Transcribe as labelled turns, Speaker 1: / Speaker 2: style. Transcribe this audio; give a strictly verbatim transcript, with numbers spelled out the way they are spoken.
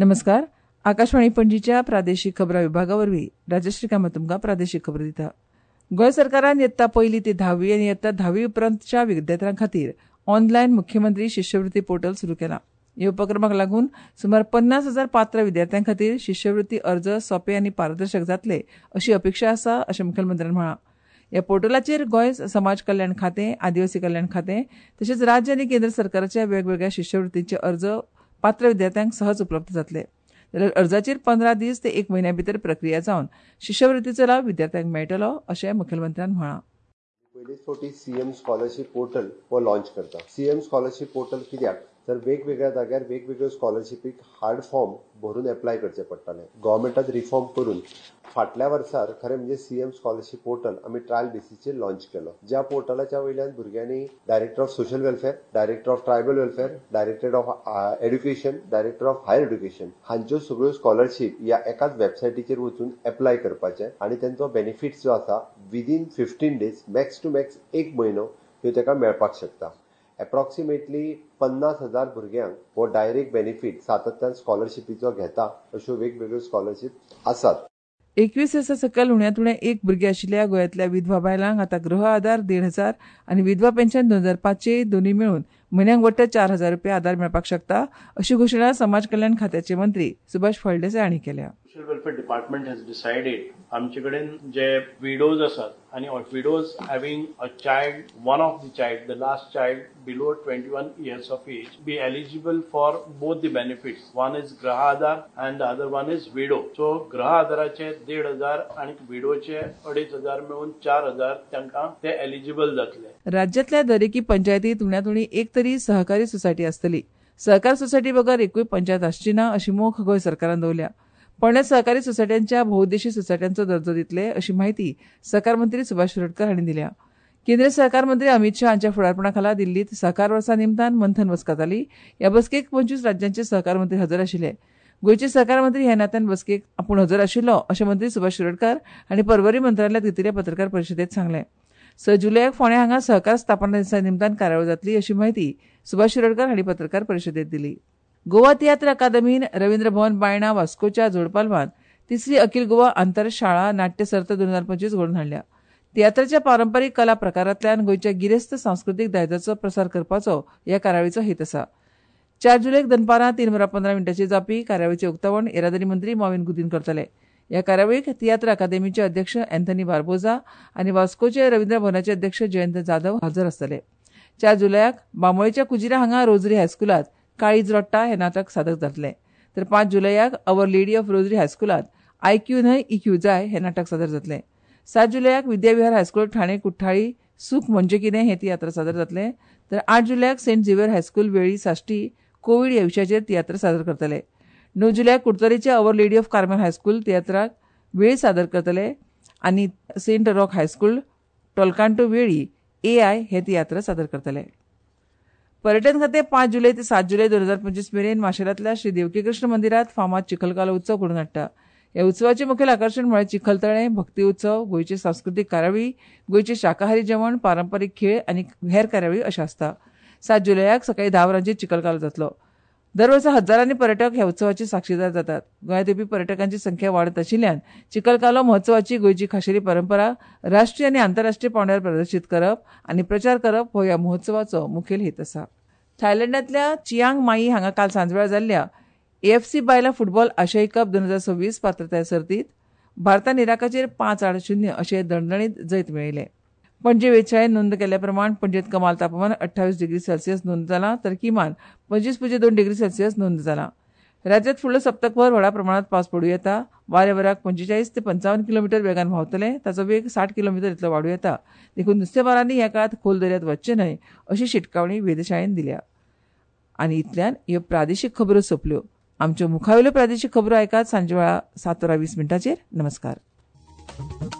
Speaker 1: नमस्कार. आकाशवाणी पणजीच्या प्रादेशीक खबरां विभागावरवीं राजश्री कामत तुमकां प्रादेशीक खबरो दिता. गोंय सरकारान येत्ता पयली ते धावी आनी येत्ता धावी उपरांतच्या विद्यार्थ्यां खातीर ऑनलायन मुख्यमंत्री शिश्यवृत्ती पोर्टल सुरू केलां. ह्या उपक्रमाक लागून सुमार पन्नास हजार पात्र विद्यार्थ्यां खातीर शिश्यवृत्ती अर्ज सोपे आनी पारदर्शक जातले अशी अपेक्षा आसा अशें मुखेलमंत्र्यान म्हळां. ह्या पोर्टलाचेर गोंय समाज कल्याण खातें, आदिवासी कल्याण खातें तशेंच राज्य आनी केंद्र सरकाराच्या वेगवेगळ्या शिश्यवृत्तींचे अर्ज पात्र विद्यार्थ्यांक सहज उपलब्ध जातले. जाल्यार अर्जाचेर पंदरा दीस ते एक म्हयन्या भितर प्रक्रिया जावन शिश्यवृत्तीचो लाव विद्यार्थ्यांक मेळटलो अशें मुखेलमंत्र्यान म्हळां.
Speaker 2: पयलीच फावटी सीएम स्कॉलरशीप पोर्टल हो लॉन्च करता. सीएम स्कॉलरशीप पोर्टल कित्याक तर वेगवेगळ्या जाग्यार वेगवेगळ्यो स्कॉलरशिपीक हार्ड फॉर्म भरून एप्लाय करचे पडटाले. गव्हर्मेंटान रिफॉर्म करून फाटल्या वर्सार खरें म्हणजे सीएम स्कॉलरशीप पोर्टल आमी ट्रायल बेसिसचेर लॉन्च केलो. ज्या पोर्टलाच्या वयल्यान भुरग्यांनी director of social welfare, director of tribal welfare, director of education, director of higher education हांच्यो सगळ्यो स्कॉलरशीप ह्या एकाच वेबसायटीचेर वचून एप्लाय करपाचे आनी तांचो बेनिफिट्स जो आसा within fifteen days max to max एक म्हयनो ह्यो ताका मेळपाक शकता. एप्रॉक्सिमेटली पन्नास हजार भुरग्यांक हो डायरेक्ट बेनिफीट सातत्यान स्कॉलरशिपीचो घेता अश्यो वेगवेगळ्यो स्कॉलरशीप आसात.
Speaker 1: एकवीस वर्सां सकयल उण्यांत उणें एक भुरगें आशिल्ल्या गोंयांतल्या विधवा बायलांक आतां गृह आदार देड हजार आनी विधवा पेन्शन दोन हजार पांचशे दोनूय मेळून म्हयन्याक वट्ट चार हजार रुपया आदार मेळपाक शकता अशी घोशणा समाज कल्याण खात्याचे मंत्री सुभाष फळदेसाय हांणी केल्या.
Speaker 3: Social welfare department has decided आमचे कडेन जे विडोज आसात आनी widows having a child one of the child the last child below twenty one years of age be eligible for both the benefits. One is Griha Aadhar and the other one is widow. So Griha आधाराचे देड हजार आणि विडोचे अडीच हजार मिळून चार हजार तांकां ते एलिजिबल जातले.
Speaker 1: राज्यांतल्या दरेकी पंचायतींत उण्यांत उणी एक तरी सहकारी सोसायटी आसतली. सहकार सोसायटी बगर एकूय पंचायत आसची ना अशी मोख गोंय सरकारान दवरल्या. फोंड्यात सहकारी सोसायट्यांच्या भोवदेशी सोसायट्यांचो दर्जो दितले अशी माहिती सहकार मंत्री सुभाष शिरोडकर हांणी दिल्या. केंद्रीय सहकार मंत्री अमित शाह हांच्या फुडारपणा खाला दिल्लीत सहकार वर्सा निमतान मंथन बसका जाली. ह्या बसकेक पंचवीस राज्यांचे सहकार मंत्री हजर आशिल्ले. गोंयचे सहकार मंत्री ह्या नात्यान बसकेक आपूण हजर आशिल्लो अशें मंत्री सुभाष शिरोडकर हांणी पर्वरी मंत्रालयात घेतिल्ल्या पत्रकार परिशदेंत सांगलें. स जुलयाक फोंड्या हांगा सहकार स्थापना दिसा निमतान कार्यावळ जातली अशी माहिती सुभाष शिरोडकर हांणी पत्रकार परिशदेंत दिली. गोवा तियात्र अकादमीन रवींद्र भवन बायणा वास्कोच्या जोडपालवान तिसरी अखिल गोवा आंतर शाळा नाट्य सर्त दोन हजार पंचवीस घडोवन हाडल्या. तियात्राच्या पारंपारीक कला प्रकारांतल्यान गोंयच्या गिरेस्त सांस्कृतीक दायजाचो प्रसार करपाचो ह्या कार्यावळीचो हेत आसा. चार जुलयाक दनपारां तीन वरां पंदरा मिनटांचेर जावपी कार्यावळीचें उक्तावण येरादारी मंत्री मॉविन गुदीन करतले. ह्या कार्यावळीक तियात्र अकादेमीचे अध्यक्ष अँथनी बार्बोजा आनी वास्कोचे रवींद्र भवनाचे अध्यक्ष जयंत जाधव हजर आसतले. चार जुलयाक बांबोळेच्या कुजिरा हांगा रोजरी हायस्कुलांत काळीज रोट्टा हे नाटक सादर जातले. तर पांच जुलयाक अवर लेडी ऑफ रोजरी हायस्कुलांत आयक्यू न्हय इक्यू जाय हे नाटक सादर जातले. सात जुलयाक विद्याविहार हायस्कूल ठाणे कुठ्ठाळी सूख म्हणजे कितें हे तियात्र सादर जातले. तर आठ जुलयाक सेंट झेवियर हायस्कूल वेळी साश्टी कोवीड ह्या विशयाचेर तियात्र सादर करतले. णव जुलयाक कुडतरेचे our lady of Carmel high school तियात्राक वेळ सादर करतले आनी सेंट रॉक हायस्कूल टोलकांटो वेळी ए आय हे तियात्र सादर करतले. पर्यटन खातें पांच जुलय ते सात जुलय दोन हजार पंचवीस मेरेन माशेलांतल्या श्री देवकी कृष्ण मंदिरांत फामाद चिखलकालो उत्सव घडोवन हाडटा. ह्या उत्सवाचें मुखेल आकर्शण म्हळ्यार चिखलतळे, भक्ती उत्सव, गोंयचे सांस्कृतीक कार्यावळी, गोंयचे शाकाहारी जेवण, पारंपारीक खेळ आनी हेर कार्यावळी अशें आसता. सात जुलयाक सकाळीं धा वरांचेर चिखलकालो जातलो. दर वर्सा हजारांनी पर्यटक ह्या उत्सवाचे साक्षीदार जातात. गोंयांत येवपी पर्यटकांची संख्या वाडत आशिल्ल्यान चिखलकालो महोत्सवाची गोंयची खाशेली परंपरा राष्ट्रीय आनी आंतरराष्ट्रीय पांवड्यार प्रदर्शीत करप आनी प्रचार करप हो ह्या महोत्सवाचो मुखेल हेत आसा. थायलंडांतल्या चियांग माई हांगा काल सांजवेळा जाल्ल्या एएफसी बायलां फुटबॉल आशियाई कप दोन हजार सव्वीस पात्रताय सर्तींत भारतान इराकाचेर पांच आड शुन्य अशें दणदणीत जैत मेळयलें. पणजे वेधशाळेन नोंद केल्ल्या प्रमाण पणजेंत कमाल तापमान अठ्ठावीस डिग्री सेल्सियस नोंद जालां तर किमान पंचवीस पुजे दोन डिग्री सेल्सियस नोंद जालां. राज्यांत फुडलो सप्तकभर व्हडा प्रमाणांत पावस पडूं येता. वारे वराक पंचेचाळीस ते पंचावन्न किलोमीटर वेगान व्हांवतले. ताचो वेग साठ किलोमीटर इतलो वाडूं येता. देखून नुस्तेमारांनी ह्या काळांत खोल दर्यांत वचचें न्हय अशी शिटकावणी वेधशाळेन दिल्या. आनी इतल्यान ह्यो प्रादेशीक खबरो सोंपल्यो. आमच्यो मुखावेल्यो प्रादेशीक खबरो आयकात सांजे वेळा सात वरां वीस मिनटांचेर. नमस्कार.